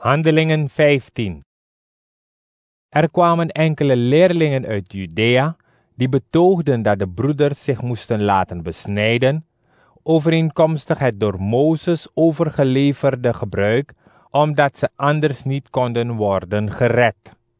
Handelingen 15. Er kwamen enkele leerlingen uit Judea die betoogden dat de broeders zich moesten laten besnijden, overeenkomstig het door Mozes overgeleverde gebruik, omdat ze anders niet konden worden gered.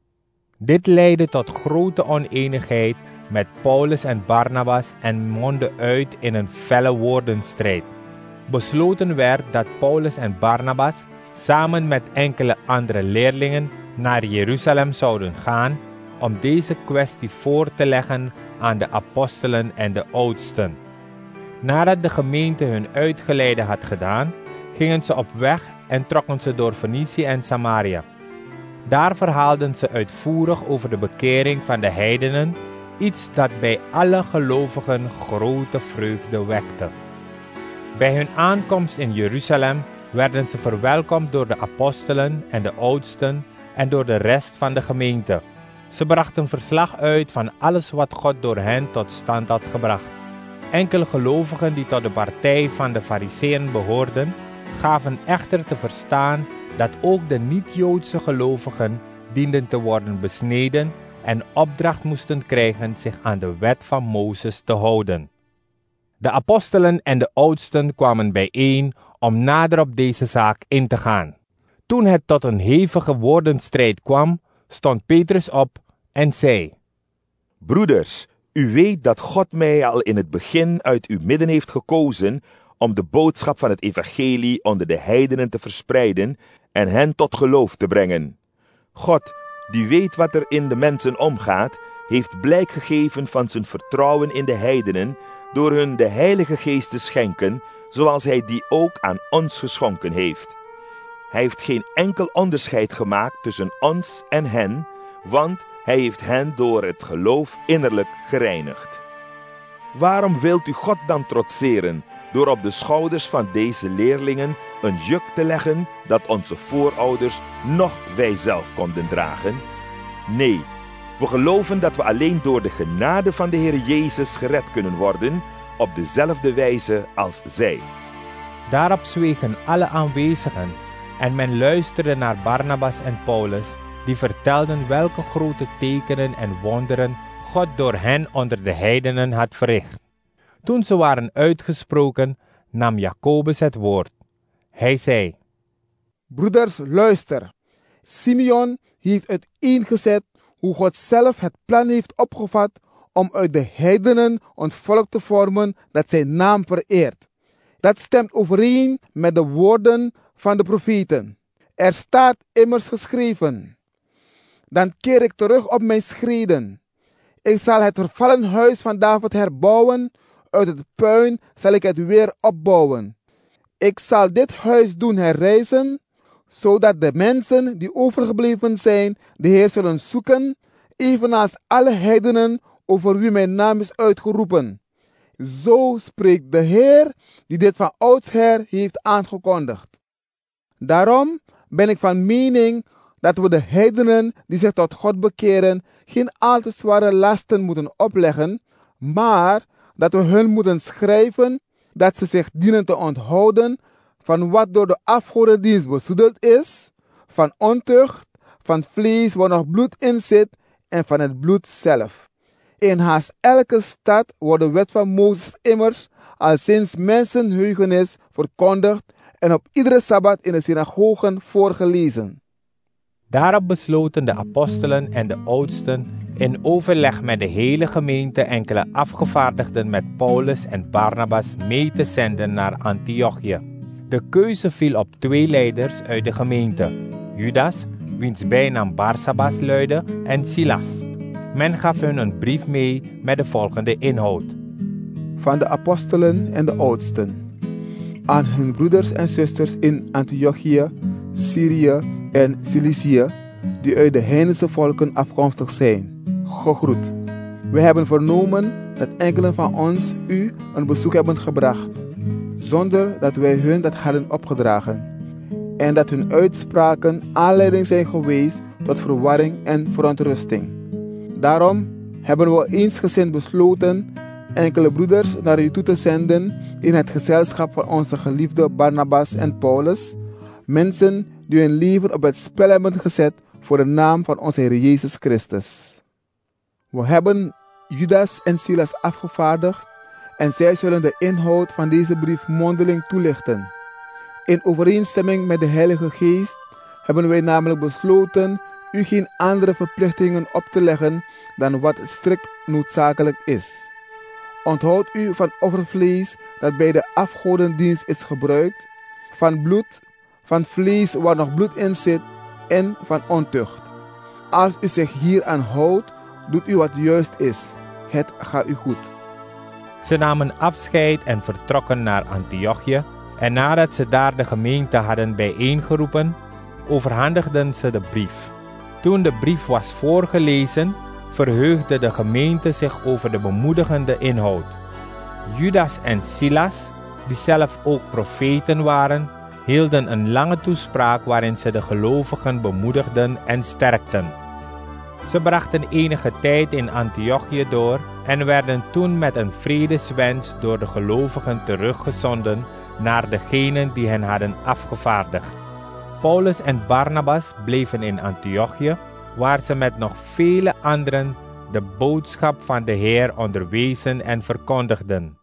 Dit leidde tot grote oneenigheid met Paulus en Barnabas en mondde uit in een felle woordenstrijd. Besloten werd dat Paulus en Barnabas samen met enkele andere leerlingen naar Jeruzalem zouden gaan om deze kwestie voor te leggen aan de apostelen en de oudsten. Nadat de gemeente hun uitgeleide had gedaan, gingen ze op weg en trokken ze door Fenicië en Samaria. Daar verhaalden ze uitvoerig over de bekering van de heidenen, iets dat bij alle gelovigen grote vreugde wekte. Bij hun aankomst in Jeruzalem werden ze verwelkomd door de apostelen en de oudsten en door de rest van de gemeente. Ze brachten verslag uit van alles wat God door hen tot stand had gebracht. Enkele gelovigen die tot de partij van de Farizeeën behoorden, gaven echter te verstaan dat ook de niet-Joodse gelovigen dienden te worden besneden en opdracht moesten krijgen zich aan de wet van Mozes te houden. De apostelen en de oudsten kwamen bijeen om nader op deze zaak in te gaan. Toen het tot een hevige woordenstrijd kwam, stond Petrus op en zei: Broeders, u weet dat God mij al in het begin uit uw midden heeft gekozen om de boodschap van het evangelie onder de heidenen te verspreiden en hen tot geloof te brengen. God, die weet wat er in de mensen omgaat, heeft blijk gegeven van zijn vertrouwen in de heidenen door hun de Heilige Geest te schenken, zoals hij die ook aan ons geschonken heeft. Hij heeft geen enkel onderscheid gemaakt tussen ons en hen, want hij heeft hen door het geloof innerlijk gereinigd. Waarom wilt u God dan trotseren door op de schouders van deze leerlingen een juk te leggen dat onze voorouders noch wij zelf konden dragen? Nee, we geloven dat we alleen door de genade van de Heer Jezus gered kunnen worden, op dezelfde wijze als zij. Daarop zwegen alle aanwezigen en men luisterde naar Barnabas en Paulus, die vertelden welke grote tekenen en wonderen God door hen onder de heidenen had verricht. Toen ze waren uitgesproken, nam Jacobus het woord. Hij zei: Broeders, luister. Simeon heeft uiteengezet hoe God zelf het plan heeft opgevat om uit de heidenen een volk te vormen dat zijn naam vereert. Dat stemt overeen met de woorden van de profeten. Er staat immers geschreven: Dan keer ik terug op mijn schreden. Ik zal het vervallen huis van David herbouwen, uit het puin zal ik het weer opbouwen. Ik zal dit huis doen herrijzen, zodat de mensen die overgebleven zijn de Heer zullen zoeken, evenals alle heidenen over wie mijn naam is uitgeroepen. Zo spreekt de Heer, die dit van oudsher heeft aangekondigd. Daarom ben ik van mening dat we de heidenen die zich tot God bekeren geen al te zware lasten moeten opleggen, maar dat we hun moeten schrijven dat ze zich dienen te onthouden van wat door de afgodendienst bezoedeld is, van ontucht, van vlees waar nog bloed in zit en van het bloed zelf. In haast elke stad wordt de wet van Mozes immers al sinds mensenheugenis verkondigd en op iedere sabbat in de synagogen voorgelezen. Daarop besloten de apostelen en de oudsten in overleg met de hele gemeente enkele afgevaardigden met Paulus en Barnabas mee te zenden naar Antiochië. De keuze viel op 2 leiders uit de gemeente: Judas, wiens bijnaam Barsabas luidde, en Silas. Men gaf hun een brief mee met de volgende inhoud: Van de apostelen en de oudsten, aan hun broeders en zusters in Antiochië, Syrië en Cilicië, die uit de heidense volken afkomstig zijn, gegroet. We hebben vernomen dat enkelen van ons u een bezoek hebben gebracht, zonder dat wij hun dat hadden opgedragen, en dat hun uitspraken aanleiding zijn geweest tot verwarring en verontrusting. Daarom hebben we eensgezind besloten enkele broeders naar u toe te zenden in het gezelschap van onze geliefde Barnabas en Paulus, mensen die hun leven op het spel hebben gezet voor de naam van onze Heer Jezus Christus. We hebben Judas en Silas afgevaardigd en zij zullen de inhoud van deze brief mondeling toelichten. In overeenstemming met de Heilige Geest hebben wij namelijk besloten u geen andere verplichtingen op te leggen dan wat strikt noodzakelijk is. Onthoud u van offervlees dat bij de afgodendienst is gebruikt, van bloed, van vlees waar nog bloed in zit en van ontucht. Als u zich hieraan houdt, doet u wat juist is. Het gaat u goed. Ze namen afscheid en vertrokken naar Antiochië, en nadat ze daar de gemeente hadden bijeengeroepen, overhandigden ze de brief. Toen de brief was voorgelezen, verheugde de gemeente zich over de bemoedigende inhoud. Judas en Silas, die zelf ook profeten waren, hielden een lange toespraak waarin ze de gelovigen bemoedigden en sterkten. Ze brachten enige tijd in Antiochië door en werden toen met een vredeswens door de gelovigen teruggezonden naar degenen die hen hadden afgevaardigd. Paulus en Barnabas bleven in Antiochië, waar ze met nog vele anderen de boodschap van de Heer onderwezen en verkondigden.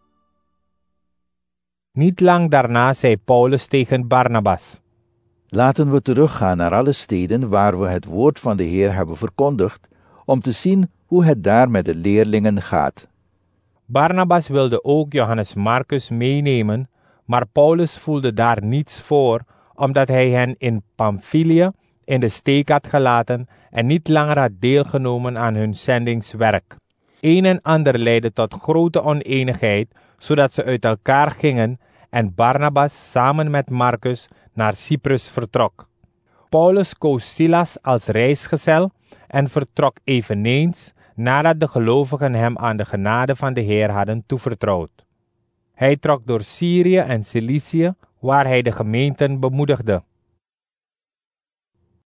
Niet lang daarna zei Paulus tegen Barnabas: Laten we teruggaan naar alle steden waar we het woord van de Heer hebben verkondigd, om te zien hoe het daar met de leerlingen gaat. Barnabas wilde ook Johannes Marcus meenemen, maar Paulus voelde daar niets voor, omdat hij hen in Pamphylië in de steek had gelaten en niet langer had deelgenomen aan hun zendingswerk. Een en ander leidde tot grote oneenigheid, zodat ze uit elkaar gingen en Barnabas samen met Marcus naar Cyprus vertrok. Paulus koos Silas als reisgezel en vertrok eveneens nadat de gelovigen hem aan de genade van de Heer hadden toevertrouwd. Hij trok door Syrië en Cilicië, waar hij de gemeenten bemoedigde.